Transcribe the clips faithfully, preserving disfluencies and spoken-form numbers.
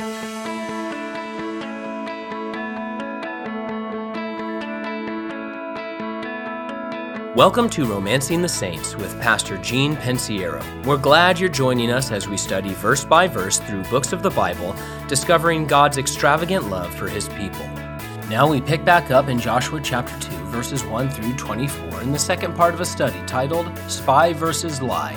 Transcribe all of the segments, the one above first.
Welcome to Romancing the Saints with Pastor Gene Pensiero. We're glad you're joining us as we study verse by verse through books of the Bible, discovering God's extravagant love for His people. Now we pick back up in Joshua chapter two, verses one through twenty-four, in the second part of a study titled Spy versus Lie.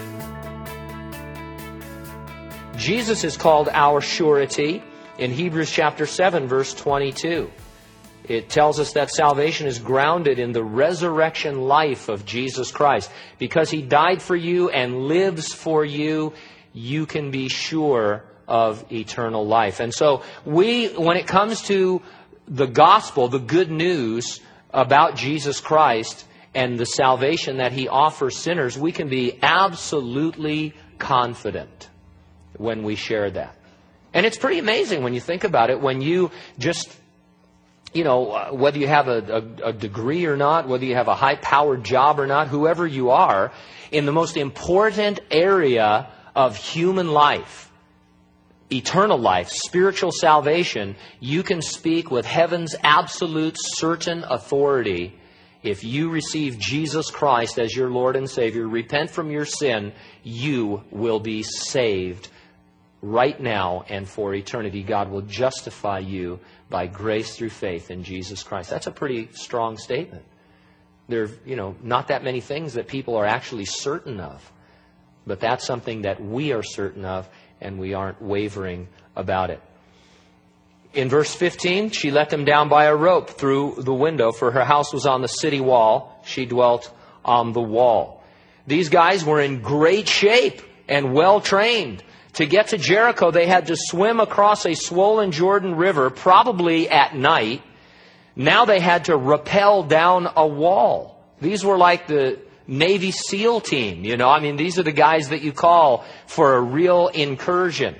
Jesus is called our surety in Hebrews chapter seven, verse twenty-two. It tells us that salvation is grounded in the resurrection life of Jesus Christ. Because He died for you and lives for you, you can be sure of eternal life. And so we, when it comes to the gospel, the good news about Jesus Christ and the salvation that He offers sinners, we can be absolutely confident when we share that. And it's pretty amazing when you think about it, when you just... You know, whether you have a, a, a degree or not, whether you have a high-powered job or not, whoever you are, in the most important area of human life, eternal life, spiritual salvation, you can speak with heaven's absolute certain authority. If you receive Jesus Christ as your Lord and Savior, repent from your sin, you will be saved right now and for eternity. God will justify you by grace through faith in Jesus Christ. That's a pretty strong statement. There are, you know, not that many things that people are actually certain of. But that's something that we are certain of, and we aren't wavering about it. In verse fifteen, she let them down by a rope through the window, for her house was on the city wall. She dwelt on the wall. These guys were in great shape and well trained. To get to Jericho, they had to swim across a swollen Jordan River, probably at night. Now they had to rappel down a wall. These were like the Navy SEAL team, you know. I mean, these are the guys that you call for a real incursion.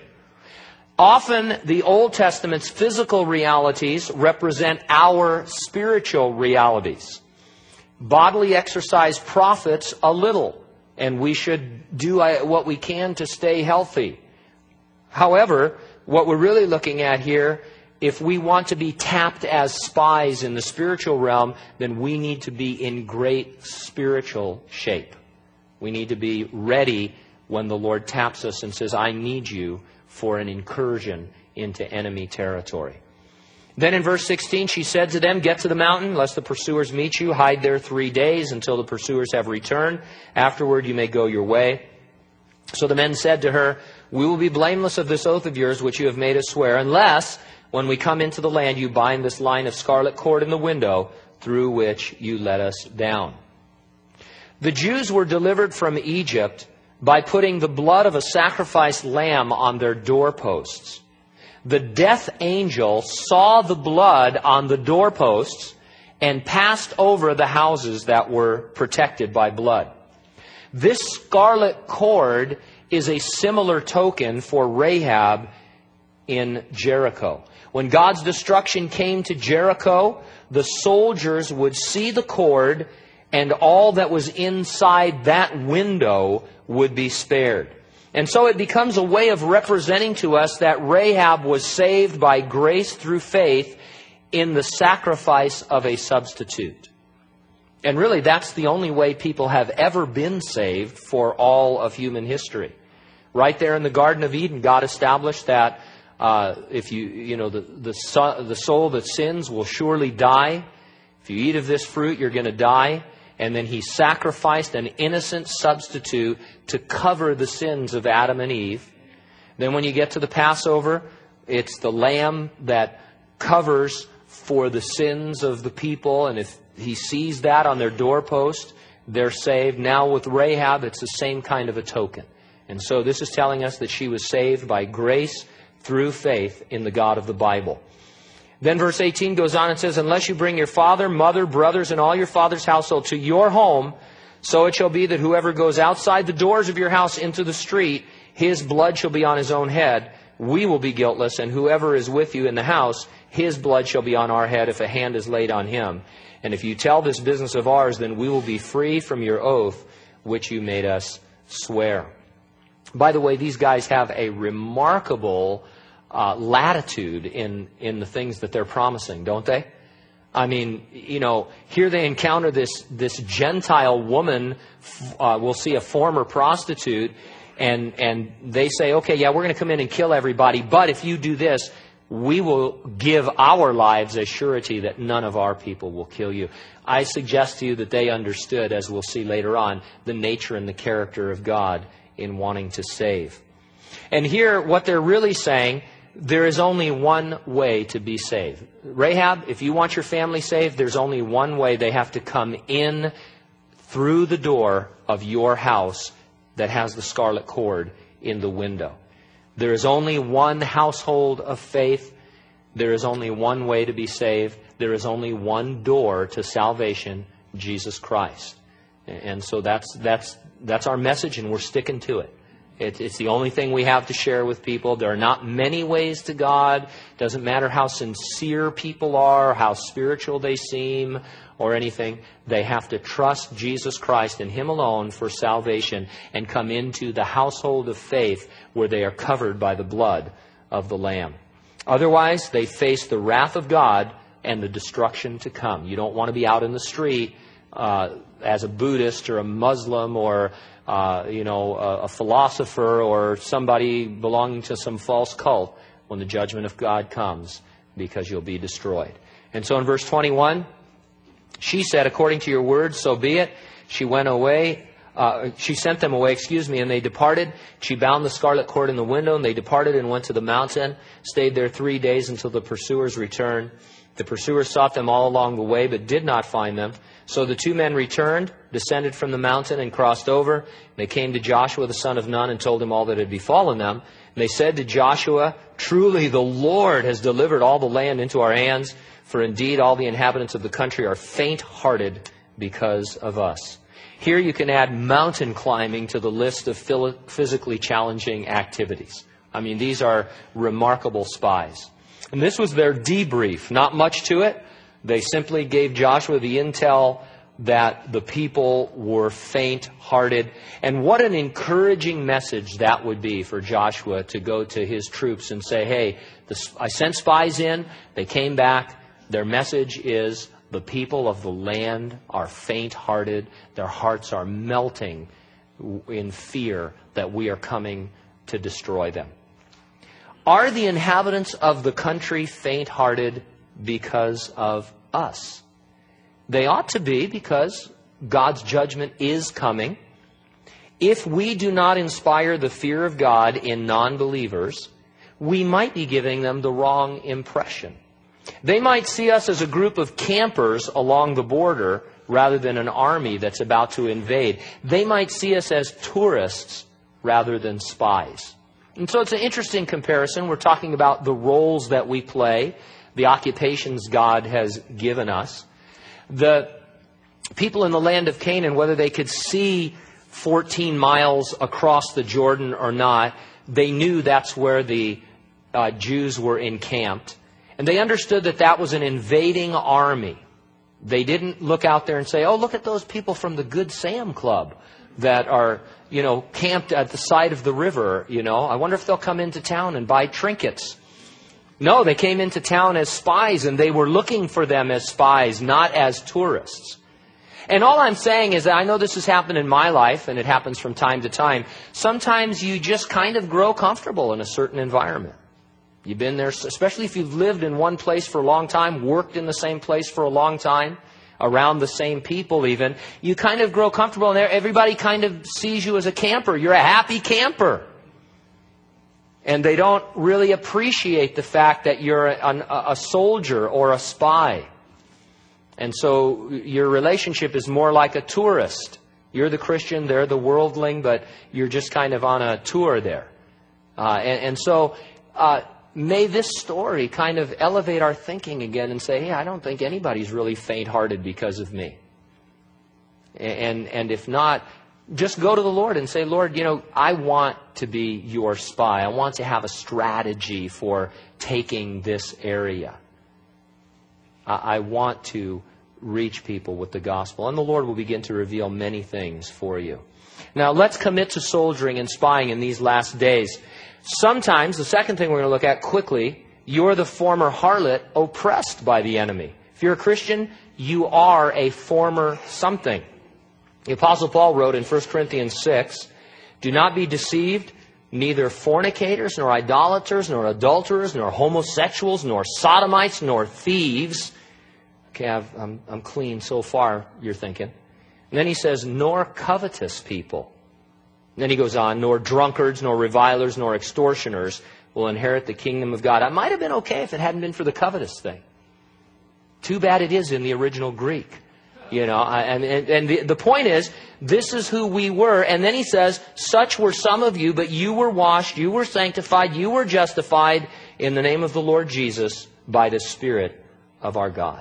Often, the Old Testament's physical realities represent our spiritual realities. Bodily exercise profits a little, and we should do what we can to stay healthy. However, what we're really looking at here, if we want to be tapped as spies in the spiritual realm, then we need to be in great spiritual shape. We need to be ready when the Lord taps us and says, I need you for an incursion into enemy territory. Then in verse sixteen, she said to them, get to the mountain, lest the pursuers meet you. Hide there three days until the pursuers have returned. Afterward you may go your way. So the men said to her, we will be blameless of this oath of yours which you have made us swear, unless when we come into the land you bind this line of scarlet cord in the window through which you let us down. The Jews were delivered from Egypt by putting the blood of a sacrificed lamb on their doorposts. The death angel saw the blood on the doorposts and passed over the houses that were protected by blood. This scarlet cord is a similar token for Rahab in Jericho. When God's destruction came to Jericho, the soldiers would see the cord, and all that was inside that window would be spared. And so it becomes a way of representing to us that Rahab was saved by grace through faith in the sacrifice of a substitute. And really, that's the only way people have ever been saved for all of human history. Right there in the Garden of Eden, God established that uh, if you, you know, the, the, so, the soul that sins will surely die. If you eat of this fruit, you're going to die. And then He sacrificed an innocent substitute to cover the sins of Adam and Eve. Then when you get to the Passover, it's the lamb that covers for the sins of the people. And if He sees that on their doorpost, they're saved. Now with Rahab, it's the same kind of a token. And so this is telling us that she was saved by grace through faith in the God of the Bible. Then verse eighteen goes on and says, unless you bring your father, mother, brothers, and all your father's household to your home, so it shall be that whoever goes outside the doors of your house into the street, his blood shall be on his own head. We will be guiltless, and whoever is with you in the house, his blood shall be on our head if a hand is laid on him. And if you tell this business of ours, then we will be free from your oath, which you made us swear. By the way, these guys have a remarkable uh, latitude in, in the things that they're promising, don't they? I mean, you know, here they encounter this, this Gentile woman, uh, we'll see a former prostitute, and, and they say, okay, yeah, we're going to come in and kill everybody, but if you do this, we will give our lives a surety that none of our people will kill you. I suggest to you that they understood, as we'll see later on, the nature and the character of God in wanting to save. And here, what they're really saying, there is only one way to be saved. Rahab, if you want your family saved, there's only one way. They have to come in through the door of your house that has the scarlet cord in the window. There is only one household of faith. There is only one way to be saved. There is only one door to salvation, Jesus Christ. And so that's that's that's our message, and we're sticking to it. It, it's the only thing we have to share with people. There are not many ways to God. It doesn't matter how sincere people are, how spiritual they seem, or anything. They have to trust Jesus Christ and Him alone for salvation and come into the household of faith where they are covered by the blood of the Lamb. Otherwise, they face the wrath of God and the destruction to come. You don't want to be out in the street uh, as a Buddhist or a Muslim or uh, you know a, a philosopher or somebody belonging to some false cult when the judgment of God comes, because you'll be destroyed. And so in verse twenty-one, she said, according to your word, so be it. She went away. Uh, she sent them away, excuse me, and they departed. She bound the scarlet cord in the window, and they departed and went to the mountain, stayed there three days until the pursuers returned. The pursuers sought them all along the way, but did not find them. So the two men returned, descended from the mountain, and crossed over. They came to Joshua the son of Nun and told him all that had befallen them. And they said to Joshua, truly the Lord has delivered all the land into our hands, for indeed all the inhabitants of the country are faint-hearted because of us. Here you can add mountain climbing to the list of physically challenging activities. I mean, these are remarkable spies. And this was their debrief. Not much to it. They simply gave Joshua the intel that the people were faint-hearted. And what an encouraging message that would be for Joshua to go to his troops and say, hey, the, I sent spies in. They came back. Their message is the people of the land are faint-hearted. Their hearts are melting in fear that we are coming to destroy them. Are the inhabitants of the country faint-hearted because of us? They ought to be, because God's judgment is coming. If we do not inspire the fear of God in non-believers, we might be giving them the wrong impression. They might see us as a group of campers along the border rather than an army that's about to invade. They might see us as tourists rather than spies. And so it's an interesting comparison. We're talking about the roles that we play, the occupations God has given us. The people in the land of Canaan, whether they could see fourteen miles across the Jordan or not, they knew that's where the uh, Jews were encamped. And they understood that that was an invading army. They didn't look out there and say, oh, look at those people from the Good Sam Club that are, you know, camped at the side of the river, you know. I wonder if they'll come into town and buy trinkets. No, they came into town as spies, and they were looking for them as spies, not as tourists. And all I'm saying is that I know this has happened in my life, and it happens from time to time. Sometimes you just kind of grow comfortable in a certain environment. You've been there, especially if you've lived in one place for a long time, worked in the same place for a long time, around the same people even. You kind of grow comfortable, and everybody kind of sees you as a camper. You're a happy camper. And they don't really appreciate the fact that you're a, a soldier or a spy. And so your relationship is more like a tourist. You're the Christian, they're the worldling, but you're just kind of on a tour there. Uh, and, and so uh, may this story kind of elevate our thinking again and say, hey, I don't think anybody's really faint-hearted because of me. And, and if not, just go to the Lord and say, Lord, you know, I want to be your spy. I want to have a strategy for taking this area. I, I want to reach people with the gospel. And the Lord will begin to reveal many things for you. Now, let's commit to soldiering and spying in these last days. Sometimes, the second thing we're going to look at quickly, you're the former harlot oppressed by the enemy. If you're a Christian, you are a former something. The Apostle Paul wrote in First Corinthians six, "Do not be deceived, neither fornicators, nor idolaters, nor adulterers, nor homosexuals, nor sodomites, nor thieves." Okay, I've, I'm, I'm clean so far, you're thinking. And then he says, "nor covetous people." And then he goes on, "nor drunkards, nor revilers, nor extortioners will inherit the kingdom of God." I might have been okay if it hadn't been for the covetous thing. Too bad it is in the original Greek. You know, and, and, and the, the point is, this is who we were. And then he says, "Such were some of you, but you were washed, you were sanctified, you were justified in the name of the Lord Jesus by the Spirit of our God."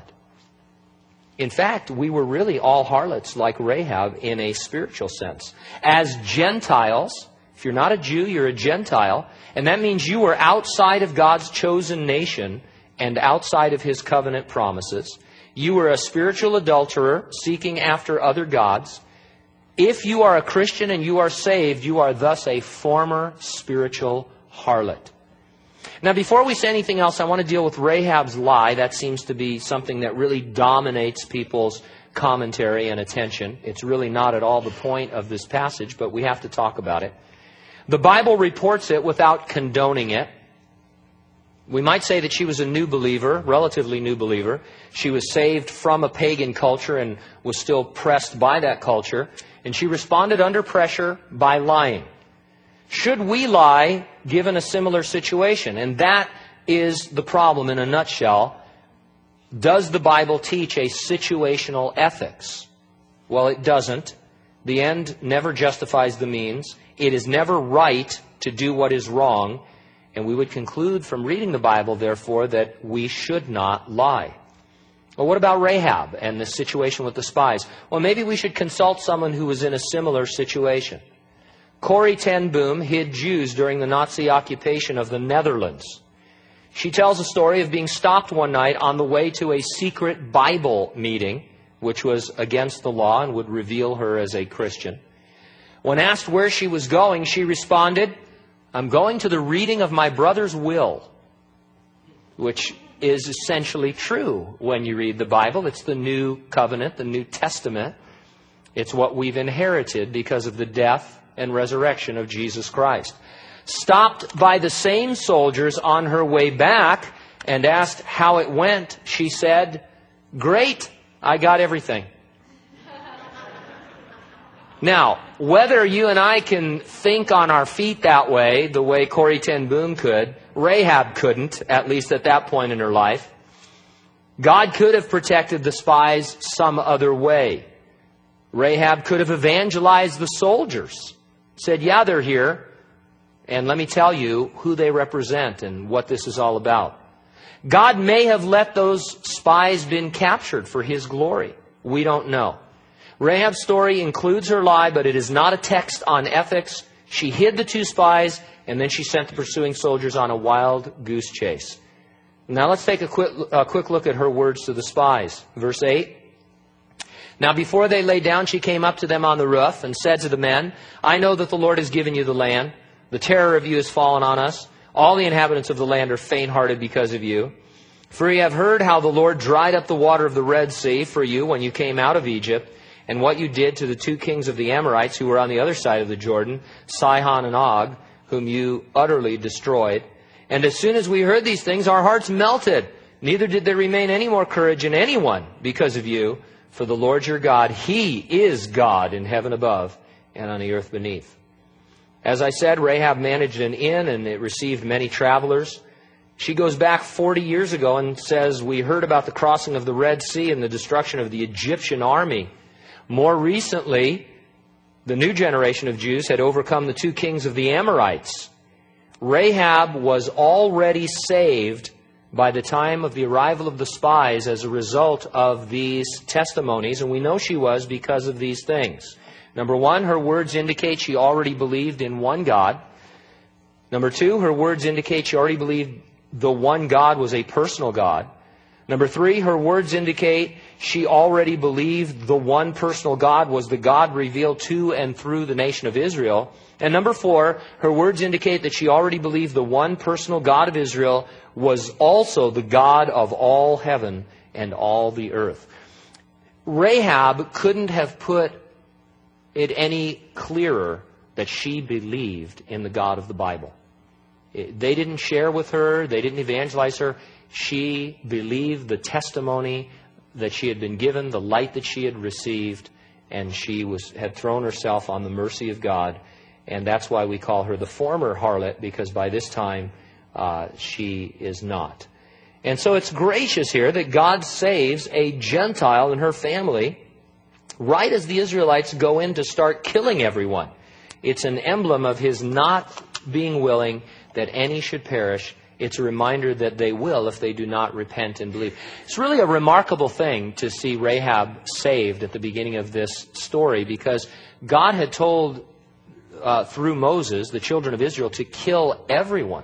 In fact, we were really all harlots like Rahab in a spiritual sense. As Gentiles, if you're not a Jew, you're a Gentile. And that means you were outside of God's chosen nation and outside of His covenant promises. You were a spiritual adulterer seeking after other gods. If you are a Christian and you are saved, you are thus a former spiritual harlot. Now, before we say anything else, I want to deal with Rahab's lie. That seems to be something that really dominates people's commentary and attention. It's really not at all the point of this passage, but we have to talk about it. The Bible reports it without condoning it. We might say that she was a new believer, relatively new believer. She was saved from a pagan culture and was still pressed by that culture. And she responded under pressure by lying. Should we lie given a similar situation? And that is the problem in a nutshell. Does the Bible teach a situational ethics? Well, it doesn't. The end never justifies the means. It is never right to do what is wrong. And we would conclude from reading the Bible, therefore, that we should not lie. Well, what about Rahab and the situation with the spies? Well, maybe we should consult someone who was in a similar situation. Corrie ten Boom hid Jews during the Nazi occupation of the Netherlands. She tells a story of being stopped one night on the way to a secret Bible meeting, which was against the law and would reveal her as a Christian. When asked where she was going, she responded, "I'm going to the reading of my brother's will," which is essentially true when you read the Bible. It's the New Covenant, the New Testament. It's what we've inherited because of the death and resurrection of Jesus Christ. Stopped by the same soldiers on her way back and asked how it went, she said, "Great, I got everything." Now, whether you and I can think on our feet that way, the way Corrie ten Boom could, Rahab couldn't, at least at that point in her life. God could have protected the spies some other way. Rahab could have evangelized the soldiers. Said, "Yeah, they're here, and let me tell you who they represent and what this is all about." God may have let those spies been captured for His glory. We don't know. Rahab's story includes her lie, but it is not a text on ethics. She hid the two spies, and then she sent the pursuing soldiers on a wild goose chase. Now let's take a quick, a quick look at her words to the spies. Verse eight. "Now before they lay down, she came up to them on the roof and said to the men, 'I know that the Lord has given you the land. The terror of you has fallen on us. All the inhabitants of the land are faint-hearted because of you. For you have heard how the Lord dried up the water of the Red Sea for you when you came out of Egypt, and what you did to the two kings of the Amorites who were on the other side of the Jordan, Sihon and Og, whom you utterly destroyed. And as soon as we heard these things, our hearts melted. Neither did there remain any more courage in anyone because of you. For the Lord your God, He is God in heaven above and on the earth beneath.'" As I said, Rahab managed an inn and it received many travelers. She goes back forty years ago and says, "We heard about the crossing of the Red Sea and the destruction of the Egyptian army. More recently, the new generation of Jews had overcome the two kings of the Amorites." Rahab was already saved by the time of the arrival of the spies as a result of these testimonies, and we know she was because of these things. Number one, her words indicate she already believed in one God. Number two, her words indicate she already believed the one God was a personal God. Number three, her words indicate she already believed the one personal God was the God revealed to and through the nation of Israel. And number four, her words indicate that she already believed the one personal God of Israel was also the God of all heaven and all the earth. Rahab couldn't have put it any clearer that she believed in the God of the Bible. They didn't share with her. They didn't evangelize her. She believed the testimony that she had been given, the light that she had received, and she was had thrown herself on the mercy of God. And that's why we call her the former harlot, because by this time uh, she is not. And so it's gracious here that God saves a Gentile and her family right as the Israelites go in to start killing everyone. It's an emblem of His not being willing that any should perish. It's a reminder that they will if they do not repent and believe. It's really a remarkable thing to see Rahab saved at the beginning of this story, because God had told uh, through Moses the children of Israel to kill everyone.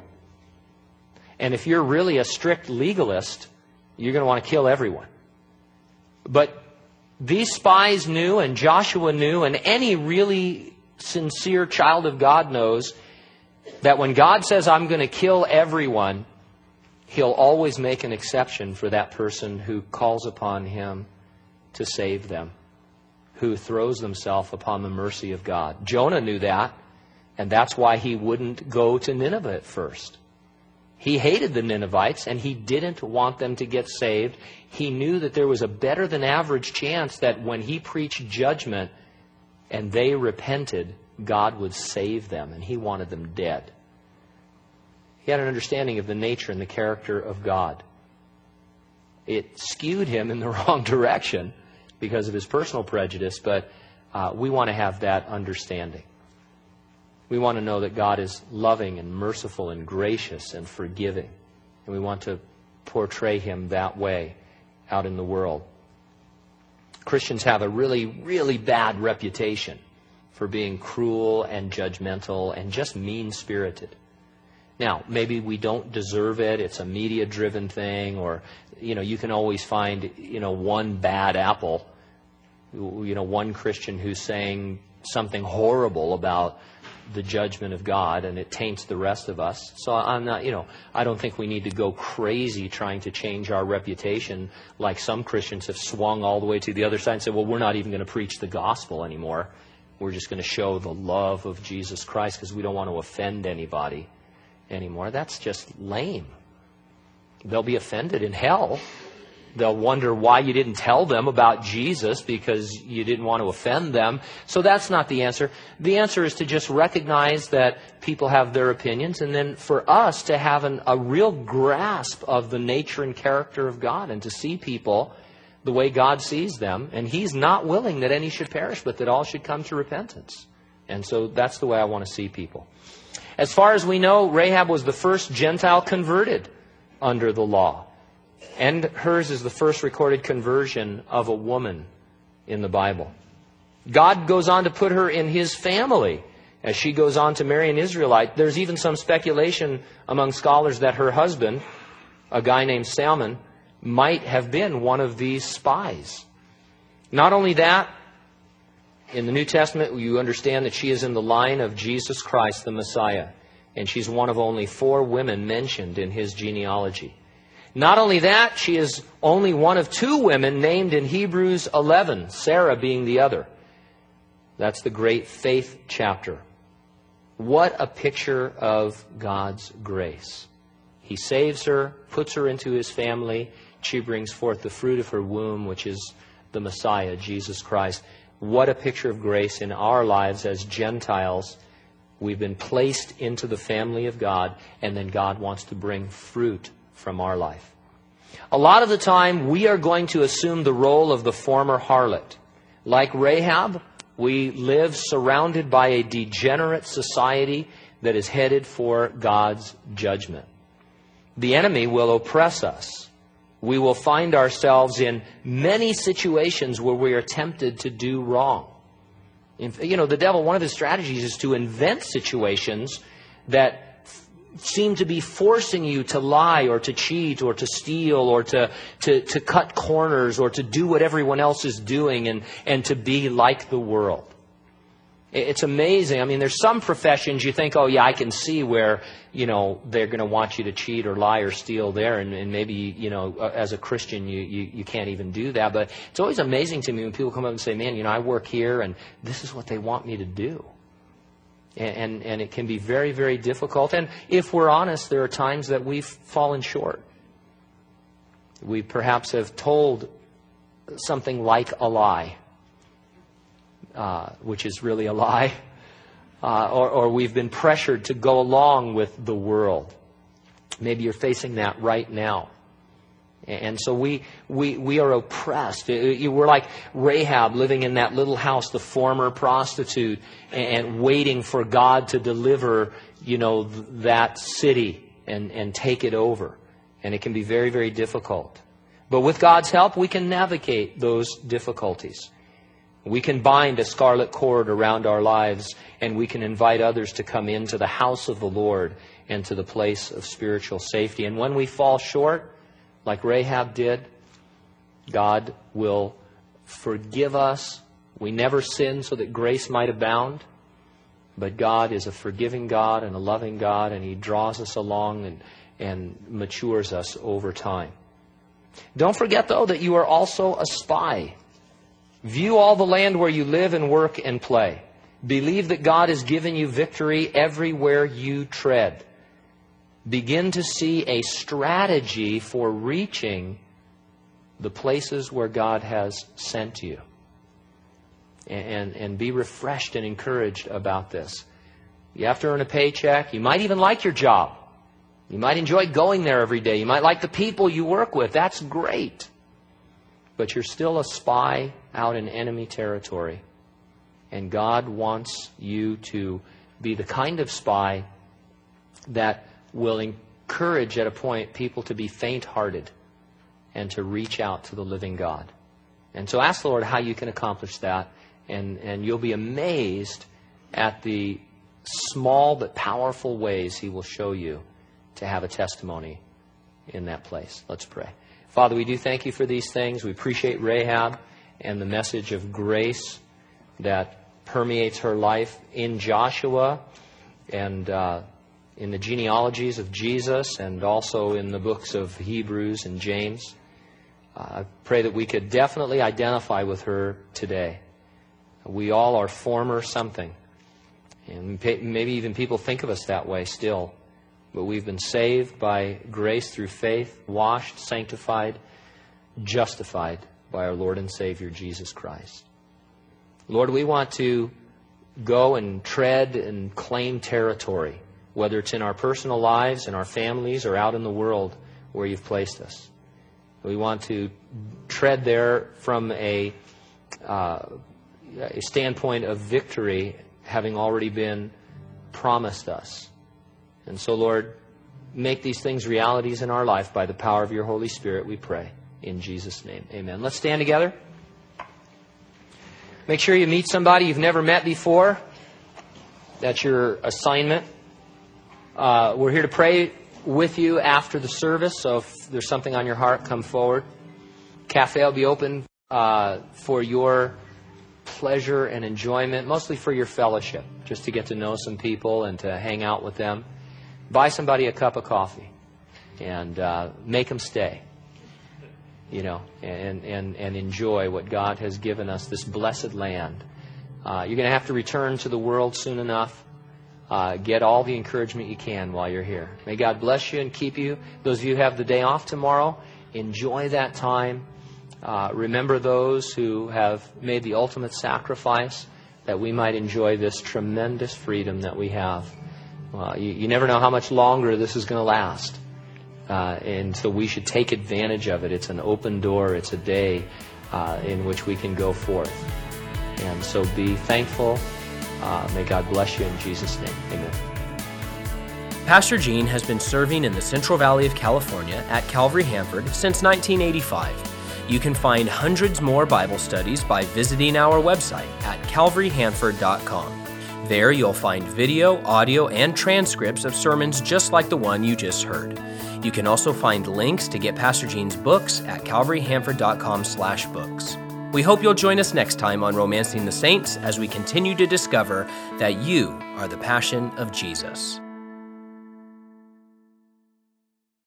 And if you're really a strict legalist, you're going to want to kill everyone. But these spies knew, and Joshua knew, and any really sincere child of God knows that when God says, I'm going to kill everyone, He'll always make an exception for that person who calls upon Him to save them, who throws themselves upon the mercy of God. Jonah knew that, and that's why he wouldn't go to Nineveh at first. He hated the Ninevites, and he didn't want them to get saved. He knew that there was a better than average chance that when he preached judgment and they repented, God would save them, and he wanted them dead. He had an understanding of the nature and the character of God. It skewed him in the wrong direction because of his personal prejudice, but uh, we want to have that understanding. We want to know that God is loving and merciful and gracious and forgiving, and we want to portray Him that way out in the world. Christians have a really, really bad reputation for being cruel and judgmental and just mean-spirited. Now, maybe we don't deserve it. It's a media-driven thing, or, you know, you can always find, you know, one bad apple, you know, one Christian who's saying something horrible about the judgment of God, and it taints the rest of us. So I'm not, you know, I don't think we need to go crazy trying to change our reputation like some Christians have swung all the way to the other side and said, well, we're not even going to preach the gospel anymore. We're just going to show the love of Jesus Christ because we don't want to offend anybody anymore. That's just lame. They'll be offended in hell. They'll wonder why you didn't tell them about Jesus because you didn't want to offend them. So that's not the answer. The answer is to just recognize that people have their opinions, and then for us to have an, a real grasp of the nature and character of God, and to see people the way God sees them. And He's not willing that any should perish, but that all should come to repentance. And so that's the way I want to see people. As far as we know, Rahab was the first Gentile converted under the law. And hers is the first recorded conversion of a woman in the Bible. God goes on to put her in His family as she goes on to marry an Israelite. There's even some speculation among scholars that her husband, a guy named Salmon, might have been one of these spies. Not only that, in the New Testament, you understand that she is in the line of Jesus Christ, the Messiah. And she's one of only four women mentioned in His genealogy. Not only that, she is only one of two women named in Hebrews eleven, Sarah being the other. That's the great faith chapter. What a picture of God's grace. He saves her, puts her into His family. She brings forth the fruit of her womb, which is the Messiah, Jesus Christ. What a picture of grace in our lives as Gentiles. We've been placed into the family of God, and then God wants to bring fruit from our life. A lot of the time, we are going to assume the role of the former harlot. Like Rahab, we live surrounded by a degenerate society that is headed for God's judgment. The enemy will oppress us. We will find ourselves in many situations where we are tempted to do wrong. You know, the devil, one of his strategies is to invent situations that seem to be forcing you to lie or to cheat or to steal or to, to, to cut corners or to do what everyone else is doing and, and to be like the world. It's amazing. I mean, there's some professions you think, oh yeah, I can see where, you know, they're going to want you to cheat or lie or steal there. And, and maybe, you know, as a Christian, you, you, you can't even do that. But it's always amazing to me when people come up and say, man, you know, I work here and this is what they want me to do. And, and, and it can be very, very difficult. And if we're honest, there are times that we've fallen short. We perhaps have told something like a lie. Uh, which is really a lie, uh, or, or we've been pressured to go along with the world. Maybe you're facing that right now. And so we we we are oppressed. We're like Rahab living in that little house, the former prostitute, and waiting for God to deliver, you know, that city and, and take it over. And it can be very, very difficult. But with God's help, we can navigate those difficulties. We can bind a scarlet cord around our lives, and we can invite others to come into the house of the Lord and to the place of spiritual safety. And when we fall short, like Rahab did, God will forgive us. We never sin so that grace might abound. But God is a forgiving God and a loving God, and He draws us along and, and matures us over time. Don't forget, though, that you are also a spy. View all the land where you live and work and play. Believe that God has given you victory everywhere you tread. Begin to see a strategy for reaching the places where God has sent you. And, and be refreshed and encouraged about this. You have to earn a paycheck. You might even like your job. You might enjoy going there every day. You might like the people you work with. That's great. But you're still a spy out in enemy territory. And God wants you to be the kind of spy that will encourage at a point people to be faint-hearted and to reach out to the living God. And so ask the Lord how you can accomplish that. And, and you'll be amazed at the small but powerful ways He will show you to have a testimony in that place. Let's pray. Father, we do thank You for these things. We appreciate Rahab and the message of grace that permeates her life in Joshua and uh, in the genealogies of Jesus and also in the books of Hebrews and James. Uh, I pray that we could definitely identify with her today. We all are former something. And maybe even people think of us that way still. But we've been saved by grace through faith, washed, sanctified, justified by our Lord and Savior, Jesus Christ. Lord, we want to go and tread and claim territory, whether it's in our personal lives, in our families, or out in the world where You've placed us. We want to tread there from a, uh, a standpoint of victory, having already been promised us. And so, Lord, make these things realities in our life by the power of Your Holy Spirit, we pray. In Jesus' name, amen. Let's stand together. Make sure you meet somebody you've never met before. That's your assignment. Uh, we're here to pray with you after the service, so if there's something on your heart, come forward. Cafe will be open uh, for your pleasure and enjoyment, mostly for your fellowship, just to get to know some people and to hang out with them. Buy somebody a cup of coffee and uh, make them stay, you know, and, and, and enjoy what God has given us, this blessed land. Uh, you're going to have to return to the world soon enough. Uh, get all the encouragement you can while you're here. May God bless you and keep you. Those of you who have the day off tomorrow, enjoy that time. Uh, remember those who have made the ultimate sacrifice that we might enjoy this tremendous freedom that we have. Uh, you, you never know how much longer this is going to last. Uh, and so we should take advantage of it. It's an open door. It's a day uh, in which we can go forth. And so be thankful. Uh, may God bless you in Jesus' name. Amen. Pastor Gene has been serving in the Central Valley of California at Calvary Hanford since nineteen eighty-five. You can find hundreds more Bible studies by visiting our website at calvary hanford dot com. There you'll find video, audio, and transcripts of sermons just like the one you just heard. You can also find links to get Pastor Gene's books at calvary hanford dot com slash books. We hope you'll join us next time on Romancing the Saints as we continue to discover that you are the passion of Jesus.